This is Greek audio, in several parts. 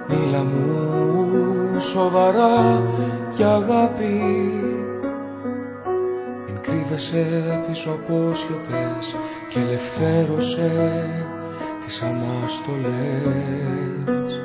Μίλα μου σοβαρά για αγάπη. Μην κρύβεσαι πίσω από σιωπές και ελευθέρωσε τις αναστολές.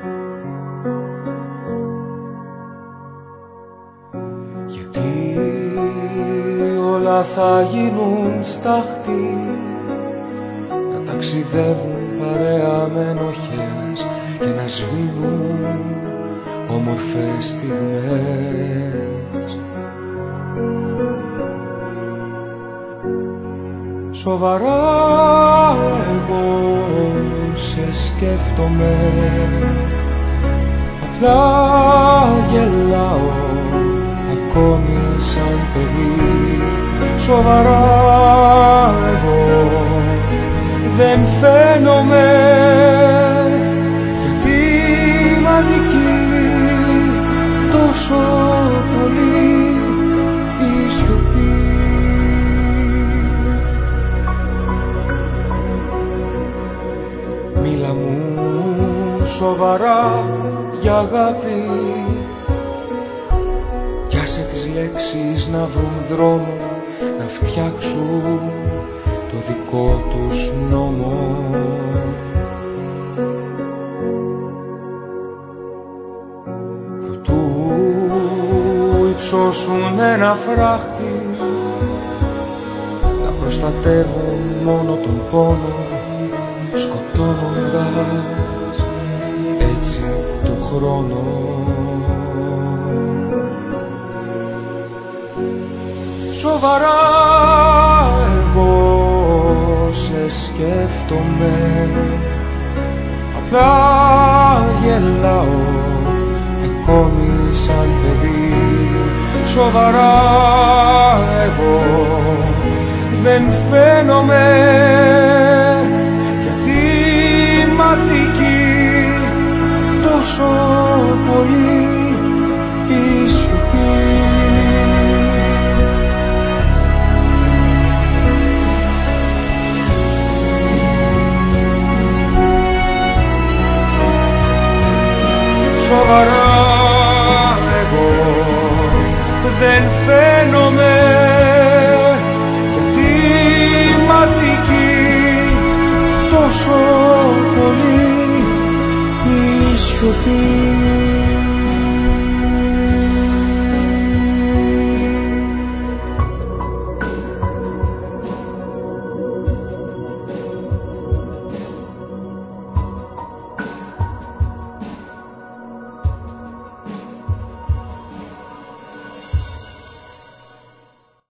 Γιατί όλα θα γίνουν στάχτη, να ταξιδεύουν παρέα με ενοχές και να σβήνουν όμορφες στιγμές. Σοβαρά εγώ σε σκέφτομαι, απλά γελάω ακόμη σαν παιδί. Σοβαρά εγώ δεν φαίνομαι, γιατί μ' αδικεί τόσο πολύ η σιωπή. Μίλα μου σοβαρά για αγάπη, κι άσε τις λέξεις να βρουν δρόμο, να φτιάξουν το δικό τους νόμο. Προτού υψώσουν ένα φράχτη, να προστατεύουν μόνο τον πόνο, σκοτώνοντας έτσι το χρόνο. Σοβαρά εγώ σε σκέφτομαι, απλά γελάω ακόμη σαν παιδί. Σοβαρά εγώ δεν φαίνομαι, γιατί μ' αδικεί τόσο πολύ η σιωπή. Σοβαρά εγώ δεν φαίνομαι, γιατί μ' αδικεί τόσο πολύ η σιωπή.